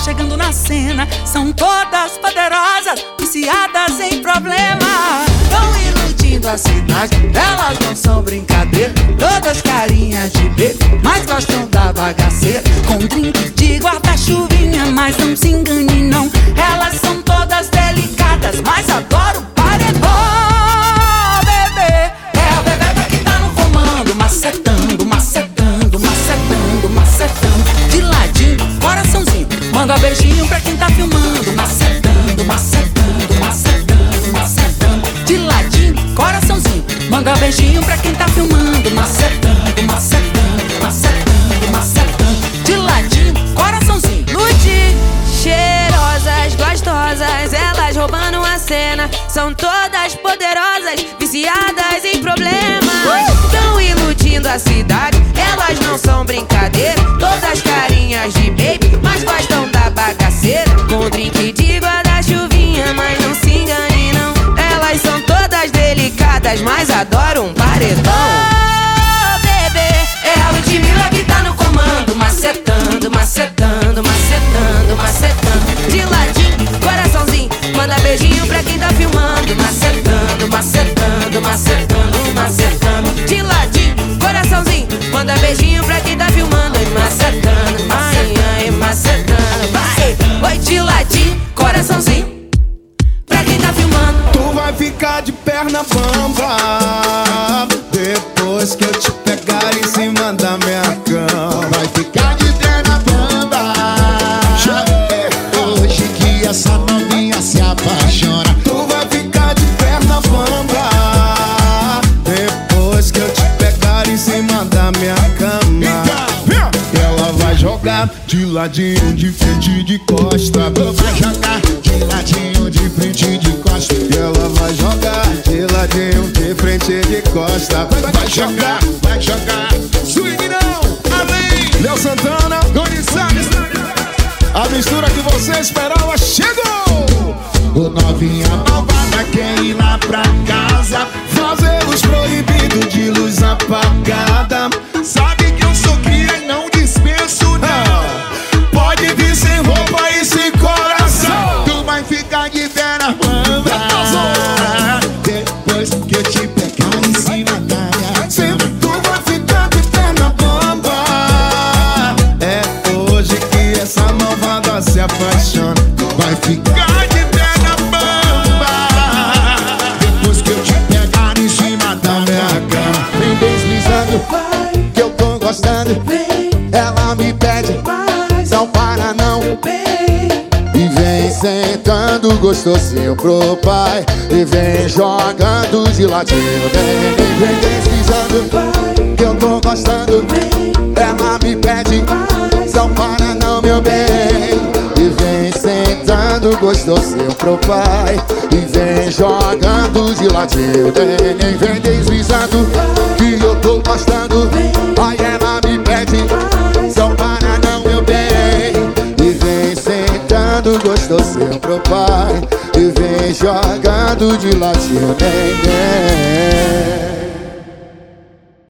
chegando na cena. São todas poderosas, viciadas em problema. Tão iludindo a cidade, elas não são brincadeira. Todas carinhas de bebê, mas gostam da bagaceira. Com drink de guarda-chuvinha, mas não se engane não. Elas são todas delicadas, mas adoram paredão. Bebê, é o bebê que tá no comando, macetando, macetando, macetando, macetando. De ladinho, coraçãozinho, manda beijinho pra quem tá filmando. Macetando, macetando, macetando, macetando. De ladinho, coraçãozinho, manda beijinho pra quem tá filmando. Macetando, macetando, macetando, macetando. De ladinho, coraçãozinho. Ludi, cheirosas, gostosas, elas roubando a cena. São todas poderosas, viciadas em problemas. Tão iludindo a cidade, elas não são brincadeira. Todas carinhas de baby, mas gostam da bagaceira. Com drink de guarda-chuvinha, mas não se engane não. Elas são todas delicadas, mas adoram um paredão. Oh, bebê, é a Ludmilla que tá no comando. Macetando, macetando, macetando, macetando. De ladinho, coraçãozinho, manda beijinho pra quem tá filmando. Macetando, macetando, macetando, macetando. De ladinho, coraçãozinho, manda beijinho pra quem tá filmando. Macetando, ai, ai, macetando. Vai, oi, de ladinho, coraçãozinho, pra quem tá filmando. Tu vai ficar de perna bamba depois que eu te pegar em cima da minha cama. Vai ficar de perna bamba hoje que essa novinha se apaixona. Tu vai ficar de perna bamba depois que eu te pegar em cima da minha cama. Ela vai jogar de ladinho, de frente, de costa. Vai jogar de ladinho, de frente, de costa. E ela vai jogar de ladinho, de frente, de costa. Vai jogar, vai jogar. Swing não, além. Léo Santana, Doni Salles. A mistura que você esperava chegou. O novinha malvada quer ir lá pra casa, fazer luz proibido de luz apagada. sabe que eu sou cria e não dispenso não. Pode vir sem roupa e sem coração. Tu vai ficar de perna bamba depois que eu te pegar em cima da minha cama. Tu vai ficar de perna bamba. É hoje que essa malvada se apaixona. Vai ficar de perna bamba depois que eu te pegar em cima da minha cama. Vem deslizando, que eu tô gostando. Ela me pede, não para não. E vem sentando gostosinho pro pai. E vem jogando de ladinho. Vem deslizando, que eu tô gostando. Ela me pede, não para não, meu bem. E vem sentando gostosinho pro pai. E vem jogando de ladinho. Vem deslizando, que eu tô gostando. Aí ela me pede, não para não, meu bem. E vem sentando gostosinho pro pai. E vem jogando de ladinho.